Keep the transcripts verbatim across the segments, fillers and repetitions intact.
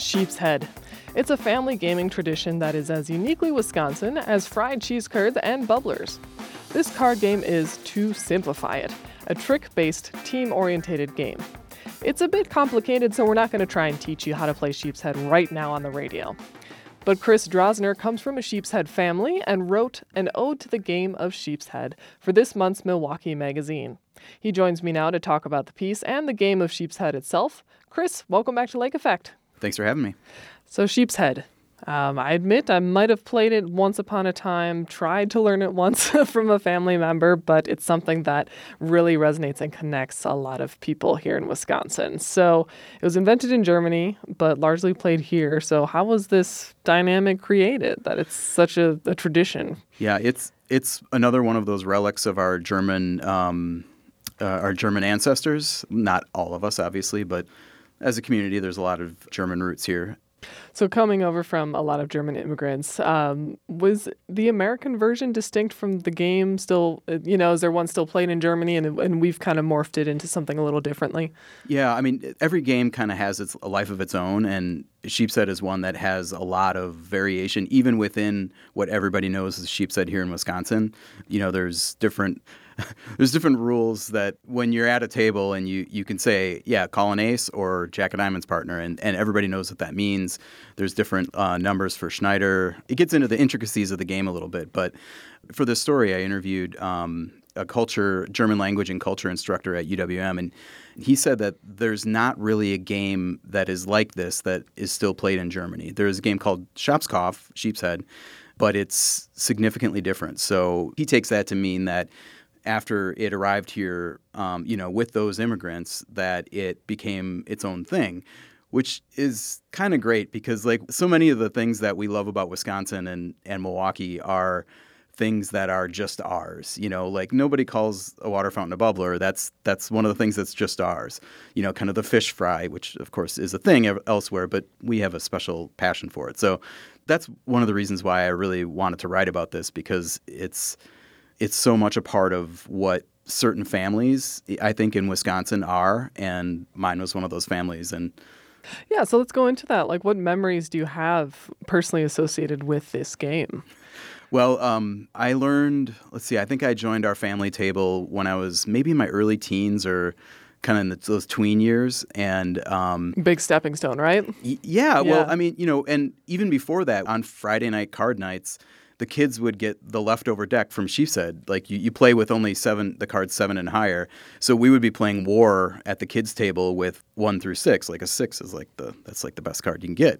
Sheep's Head. It's a family gaming tradition that is as uniquely Wisconsin as fried cheese curds and bubblers. This card game is, to simplify it, a trick-based, team-orientated game. It's a bit complicated, so we're not going to try and teach you how to play Sheep's Head right now on the radio. But Chris Drosner comes from a Sheep's Head family and wrote an ode to the game of Sheep's Head for this month's Milwaukee Magazine. He joins me now to talk about the piece and the game of Sheep's Head itself. Chris, welcome back to Lake Effect. Thanks for having me. So Sheep's Head. Um, I admit I might have played it once upon a time, tried to learn it once from a family member, but it's something that really resonates and connects a lot of people here in Wisconsin. So it was invented in Germany, but largely played here. So how was this dynamic created that it's such a, a tradition? Yeah, it's it's another one of those relics of our German um, uh, our German ancestors. Not all of us, obviously, but as a community, there's a lot of German roots here. So coming over from a lot of German immigrants, um, was the American version distinct from the game still, you know, is there one still played in Germany and, and we've kind of morphed it into something a little differently? Yeah, I mean, every game kind of has its a life of its own, and Sheep's Head is one that has a lot of variation, even within what everybody knows as Sheep's Head here in Wisconsin. You know, there's different... There's different rules that when you're at a table and you, you can say, yeah, call an ace or Jack of Diamonds partner, and, and everybody knows what that means. There's different uh, numbers for Schneider. It gets into the intricacies of the game a little bit. But for this story, I interviewed um, a culture, German language and culture instructor at U W M, and he said that there's not really a game that is like this that is still played in Germany. There's a game called Schafskopf, Sheep's Head, but it's significantly different. So he takes that to mean that after it arrived here, um, you know, with those immigrants, that it became its own thing, which is kind of great because, like, so many of the things that we love about Wisconsin and, and Milwaukee are things that are just ours. You know, like nobody calls a water fountain a bubbler. That's that's one of the things that's just ours. You know, kind of the fish fry, which of course is a thing elsewhere, but we have a special passion for it. So that's one of the reasons why I really wanted to write about this, because it's It's so much a part of what certain families, I think, in Wisconsin are, and mine was one of those families. And yeah, so let's go into that. Like, what memories do you have personally associated with this game? Well, um, I learned, let's see, I think I joined our family table when I was maybe in my early teens or kind of in the, those tween years. And um, big stepping stone, right? Y- yeah, yeah, well, I mean, you know, and even before that, on Friday night card nights, the kids would get the leftover deck from Sheep's Head. Like you, you play with only seven, the cards seven and higher. So we would be playing War at the kids' table with one through six. Like a six is like the that's like the best card you can get.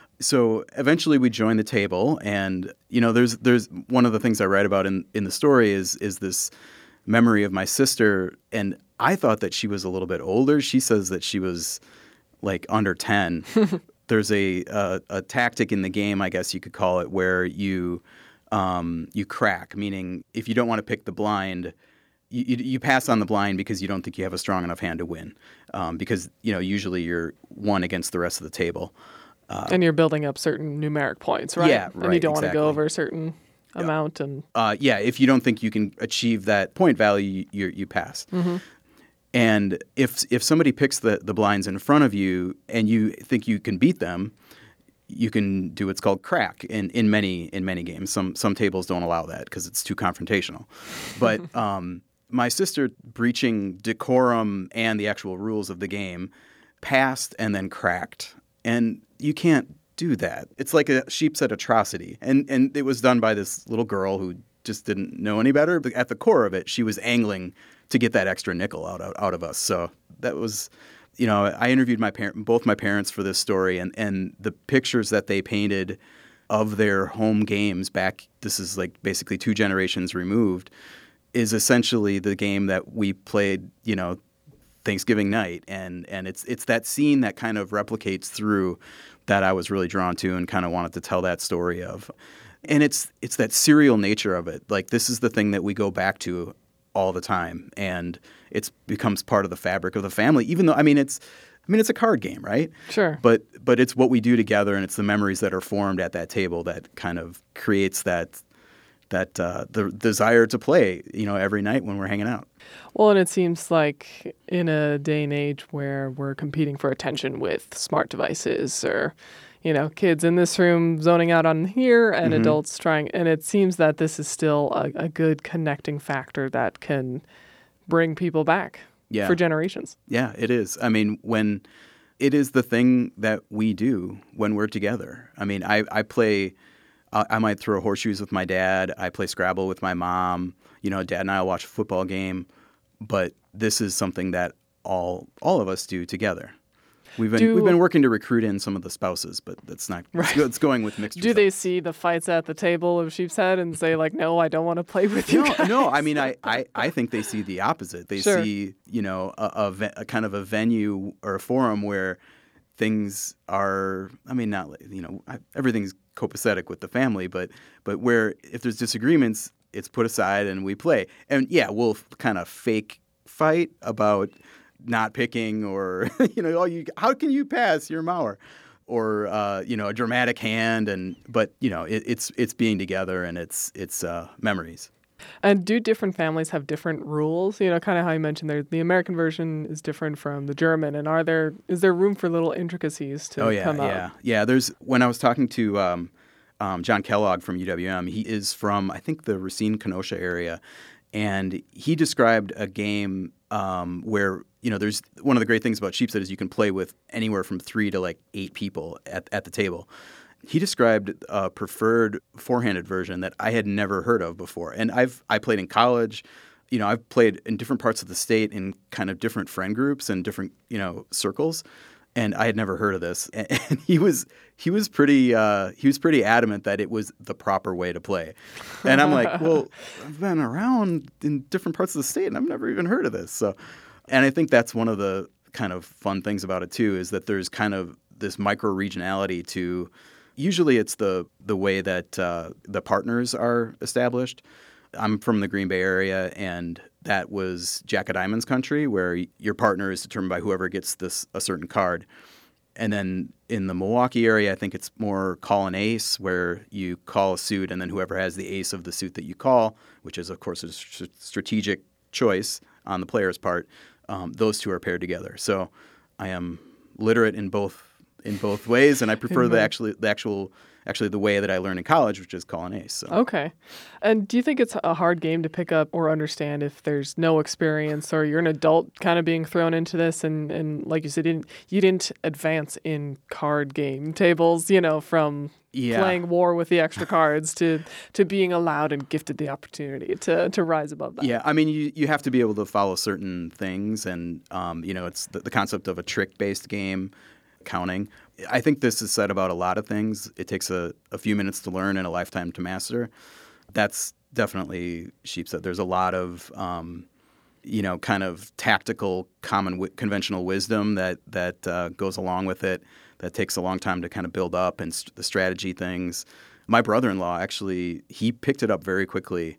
So eventually we joined the table, and you know, there's there's one of the things I write about in, in the story is is this memory of my sister, and I thought that she was a little bit older. She says that she was like under ten. There's a, a a tactic in the game, I guess you could call it, where you um, you crack, meaning if you don't want to pick the blind, you, you, you pass on the blind because you don't think you have a strong enough hand to win. Um, because you know usually you're one against the rest of the table, uh, and you're building up certain numeric points, right? Yeah, right. And you don't exactly. want to go over a certain yeah. amount, and uh, yeah, if you don't think you can achieve that point value, you you pass. Mm-hmm. And if if somebody picks the, the blinds in front of you and you think you can beat them, you can do what's called crack in, in many in many games. Some some tables don't allow that because it's too confrontational. But um, my sister, breaching decorum and the actual rules of the game, passed and then cracked. And you can't do that. It's like a Sheep's Head atrocity. And and it was done by this little girl who just didn't know any better. But at the core of it, she was angling to get that extra nickel out, out out of us. So that was, you know, I interviewed my parent, both my parents for this story, and, and the pictures that they painted of their home games back, this is like basically two generations removed, is essentially the game that we played, you know, Thanksgiving night. And and it's it's that scene that kind of replicates through that I was really drawn to and kind of wanted to tell that story of. And it's it's that serial nature of it. Like, this is the thing that we go back to all the time, and it becomes part of the fabric of the family. Even though, I mean, it's, I mean, it's a card game, right? Sure. But but it's what we do together, and it's the memories that are formed at that table that kind of creates that that uh, the desire to play, you know, every night when we're hanging out. Well, and it seems like in a day and age where we're competing for attention with smart devices or, you know, kids in this room zoning out on here and Mm-hmm. adults trying, and it seems that this is still a, a good connecting factor that can bring people back Yeah. for generations. Yeah, it is. I mean, when it is the thing that we do when we're together. I mean, I, I play, uh, I might throw horseshoes with my dad. I play Scrabble with my mom. You know, Dad and I will watch a football game. But this is something that all all of us do together. We've been Do- we've been working to recruit in some of the spouses, but that's not it's, go- it's going with mixed Do results. they see the fights at the table of Sheep's Head and say like, no, I don't want to play with you No, guys? no. I mean, I, I, I think they see the opposite. They Sure. see, you know, a, a, ve- a kind of a venue or a forum where things are. I mean, not like, you know, I, everything's copacetic with the family, but but where if there's disagreements, it's put aside and we play. And yeah, we'll kind of fake fight about not picking or you know, oh, you how can you pass your Mauer? Or uh, you know, a dramatic hand, and but you know, it, it's it's being together and it's it's uh, memories. And do different families have different rules? You know, kind of how you mentioned there, the American version is different from the German. And are there is there room for little intricacies to Oh yeah, come yeah, up? yeah. There's when I was talking to um, um, John Kellogg from U W M. He is from I think the Racine Kenosha area, and he described a game um, where you know there's one of the great things about Sheepshead is you can play with anywhere from three to like eight people at at the table. He described a preferred four-handed version that I had never heard of before. And I've I played in college. You know, I've played in different parts of the state in kind of different friend groups and different, you know, circles. And I had never heard of this. And, and he was he was pretty uh, he was pretty adamant that it was the proper way to play. And I'm like, well, I've been around in different parts of the state and I've never even heard of this. So, and I think that's one of the kind of fun things about it too is that there's kind of this micro regionality to. Usually it's the the way that uh, the partners are established. I'm from the Green Bay area, and that was Jack of Diamonds country, where your partner is determined by whoever gets this a certain card. And then in the Milwaukee area, I think it's more call an ace, where you call a suit, and then whoever has the ace of the suit that you call, which is, of course, a st- strategic choice on the player's part, um, those two are paired together. So I am literate in both in both ways, and I prefer the actually the actual actually the way that I learned in college, which is call an ace. So. Okay. And do you think it's a hard game to pick up or understand if there's no experience or you're an adult kind of being thrown into this and, and like you said, you didn't, you didn't advance in card game tables, you know, from Yeah. playing war with the extra cards to, to being allowed and gifted the opportunity to, to rise above that? Yeah, I mean, you, you have to be able to follow certain things, and, um, you know, it's the, the concept of a trick-based game, counting. I think this is said about a lot of things. It takes a, a few minutes to learn and a lifetime to master. That's definitely Sheepshead. There's a lot of, um, you know, kind of tactical, common, wi- conventional wisdom that that uh, goes along with it. That takes a long time to kind of build up, and st- the strategy things. My brother-in-law actually, he picked it up very quickly.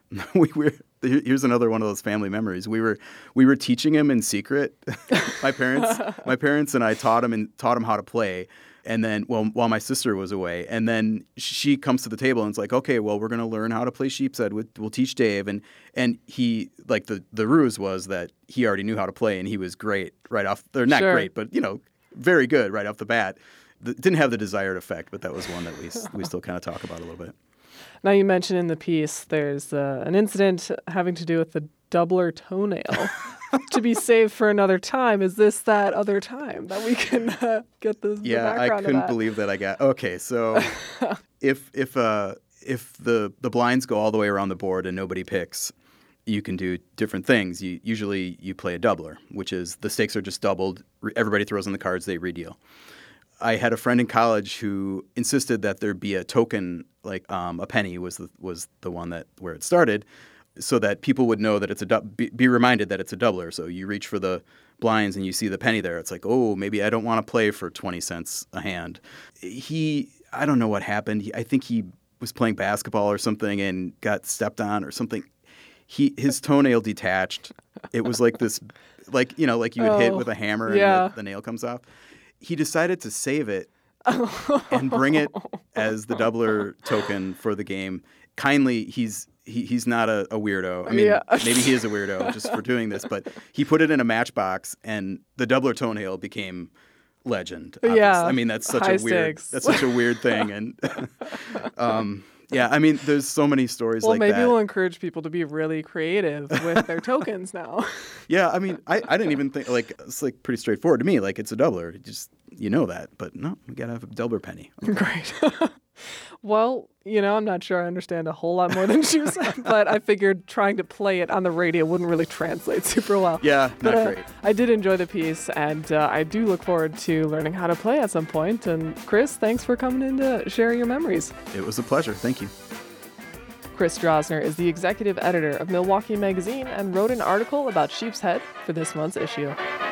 we were here's another one of those family memories. We were we were teaching him in secret. my parents my parents and I taught him and taught him how to play. And then, well, while my sister was away, and then she comes to the table and it's like, okay, well, we're going to learn how to play Sheepshead. We'll, we'll teach Dave. And and he, like, the, the ruse was that he already knew how to play and he was great right off. They're not Sure. great, but, you know, very good right off the bat. The, didn't have the desired effect, but that was one that we we still kind of talk about a little bit. Now, you mentioned in the piece there's uh, an incident having to do with the doubler toenail to be saved for another time. Is this that other time that we can uh, get the, the Yeah, background I of couldn't that? believe that I got. Okay, so if if uh if the the blinds go all the way around the board and nobody picks, you can do different things. You usually you play a doubler, which is the stakes are just doubled. Re- Everybody throws in the cards, they redeal. I had a friend in college who insisted that there be a token, like um, a penny was the, was the one that where it started, so that people would know that it's a du- be, be reminded that it's a doubler. So you reach for the blinds and you see the penny there. It's like, oh, maybe I don't want to play for twenty cents a hand. He, I don't know what happened. He, I think he was playing basketball or something and got stepped on or something. He his toenail detached. It was like this, like you know, like you would hit Oh, with a hammer yeah. and the, the nail comes off. He decided to save it and bring it as the doubler token for the game. kindly, he's he, he's not a, a weirdo. I mean, Yeah. maybe he is a weirdo just for doing this, but he put it in a matchbox, and the doubler toenail became legend. Obviously. Yeah. I mean, that's such High a weird. stakes. That's such a weird thing, and um, yeah, I mean, there's so many stories Well, like maybe that. we'll encourage people to be really creative with their tokens now. Yeah, I mean, I, I didn't even think, like, it's like pretty straightforward to me. Like, it's a doubler. You just, you know that. But no, we got to have a doubler penny. Great. Well, you know, I'm not sure I understand a whole lot more than you said, but I figured trying to play it on the radio wouldn't really translate super well. Yeah, But, not uh, great. I did enjoy the piece, and uh, I do look forward to learning how to play at some point. And Chris, thanks for coming in to share your memories. It was a pleasure. Thank you. Chris Drosner is the executive editor of Milwaukee Magazine and wrote an article about Sheep's Head for this month's issue.